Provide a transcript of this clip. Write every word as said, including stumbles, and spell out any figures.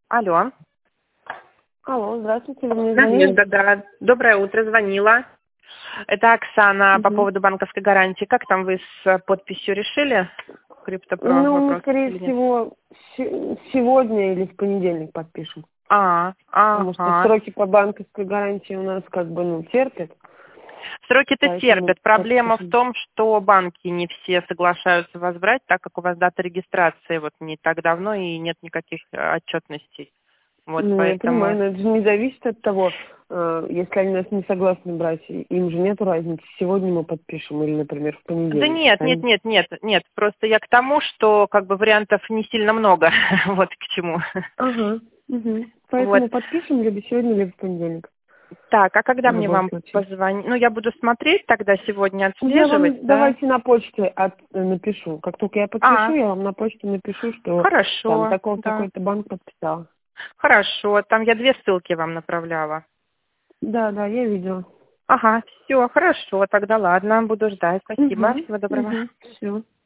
Алло. Алло, здравствуйте, вы мне звонили? Надежда, да. Доброе утро, звонила. Это Оксана Угу. по поводу банковской гарантии. Как там вы с подписью решили? Криптопро Ну, вопрос скорее или нет? всего, се- сегодня или в понедельник подпишем. А, Потому что ага. сроки по банковской гарантии у нас как бы, ну, терпят. Сроки-то Поэтому терпят. Проблема в подпишем. том, что банки не все соглашаются вас брать, так как у вас дата регистрации вот не так давно и нет никаких э, отчетностей. Вот Ну, я понимаю, поэтому... но это же не зависит от того, э, если они нас не согласны брать, и- им же нету разницы, сегодня мы подпишем или, например, в Да понедельник. нет, нет, Правильно? нет, нет, нет. Просто я к тому, что как бы вариантов не сильно много. Вот к чему. Ага. Угу. Вот. Поэтому подпишем либо сегодня, либо в понедельник. Так, а когда В мне любом вам случае. позвонить? Ну, я буду смотреть тогда сегодня, Я отслеживать, вам да? давайте на почте от, э, напишу. Как только я подпишу, А, я вам на почту напишу, что там хорошо, такой да. такой-то банк подписал. Хорошо, там я две ссылки вам направляла. Да, да, я видела. Ага, все, хорошо, тогда ладно, буду ждать. Спасибо, Угу, всего доброго. угу, все.